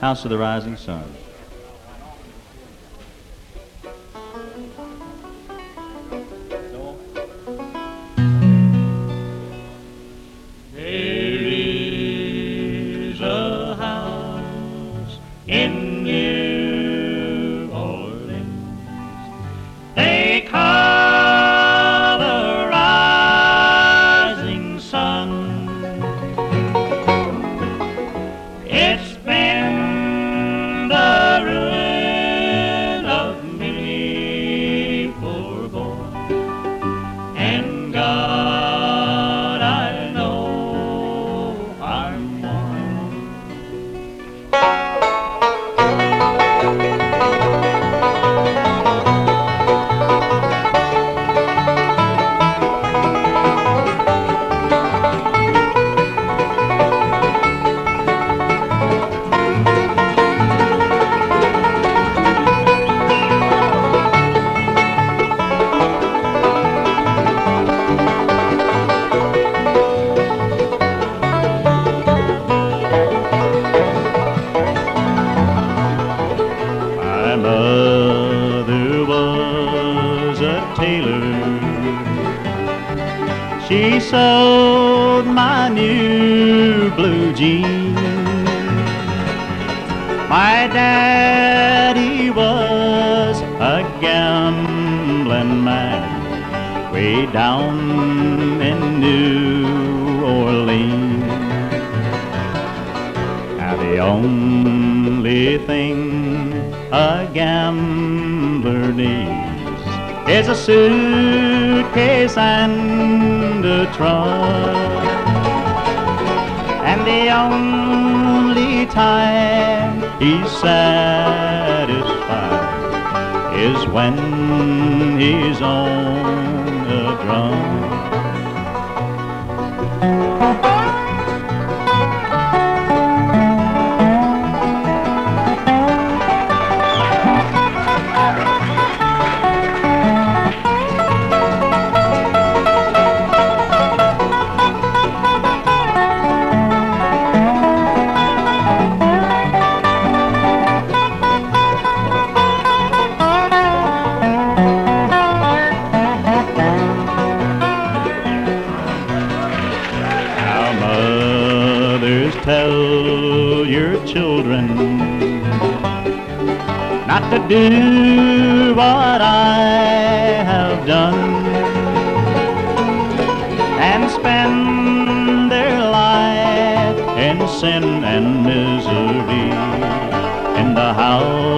House of the Rising Sun. There is a house in New Orleans they call the Rising Sun. It's been the ruin of many poor boys, and God, I know I'm one. My mother was a tailor. She sewed my new blue jeans. My daddy was a gambling man way down in New Orleans. Now the only thing a gambler needs is a suitcase and a trunk. And the only time he's satisfied is when he's on a drum. Tell your children not to do what I have done and spend their life in sin and misery in the house